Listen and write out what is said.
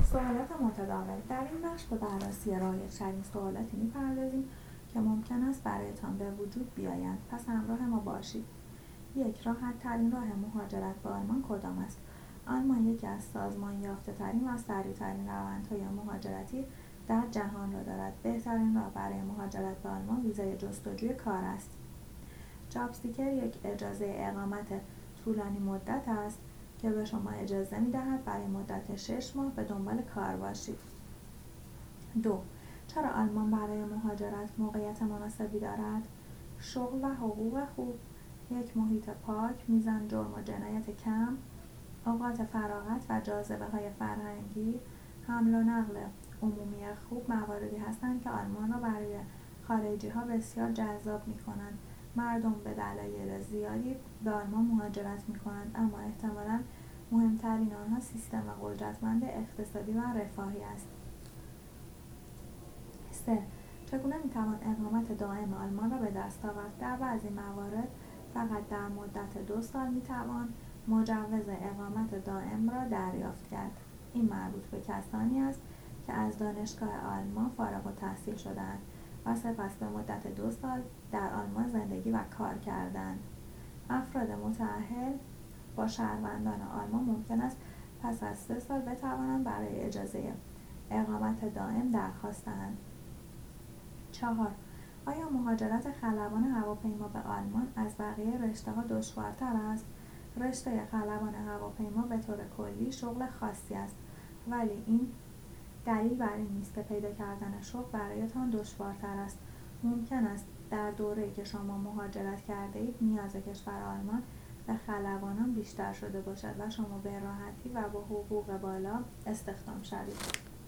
سوالات متداول. در این بخش به بررسی رایج‌ترین سوالاتی می‌پردازیم که ممکن است برایتان به وجود بیایند. پس همراه ما باشید. 1. راحت‌ترین راه مهاجرت به آلمان کدام است؟ آلمان یکی از سازمان یافته‌ترین و سریع‌ترین روندهای مهاجرتی در جهان را دارد. بهترین راه برای مهاجرت به آلمان ویزای جستجوی کار است. جاب سیکر یک اجازه اقامت طولانی مدت است که به شما اجازه می‌دهد برای مدت 6 ماه به دنبال کار باشید. 2. چرا آلمان برای مهاجرت موقعیت مناسبی دارد؟ شغل و حقوق خوب، یک محیط پاک، میزان جرم و جنایت کم، اوقات فراغت و جاذبه‌های فرهنگی، حمل و نقل عمومی خوب مواردی هستند که آلمان را برای خارجی‌ها بسیار جذاب می‌کنند. مردم به دلایل زیادی به آلمان مهاجرت می‌کنند، اما احتمالاً مهمترین آنها سیستم قدرتمند اقتصادی و رفاهی است. 3. چگونه می‌توان اقامت دائم آلمان را به دست آورد؟ در بعضی موارد فقط در مدت 2 سال می‌توان مجوز اقامت دائم را دریافت کرد. این مربوط به کسانی است که از دانشگاه آلمان فارغ التحصیل شده‌اند و سپس به مدت 2 سال در آلمان زندگی و کار کردند. افراد متأهل با شهروندان آلمان ممکن است پس از 3 سال بتوانند برای اجازه اقامت دائم درخواست دهند. 4. آیا مهاجرت خلبان هواپیما به آلمان از بقیه رشته‌ها دشوارتر است؟ رشته خلبان هواپیما به طور کلی شغل خاصی است، ولی این دلیل بر این نیست که پیدا کردن شغل برایتان دشوارتر است. ممکن است در دوره‌ای که شما مهاجرت کرده اید نیاز کشور آلمان به خلبانان بیشتر شده باشد و شما به راحتی و با حقوق بالا استخدام شوید.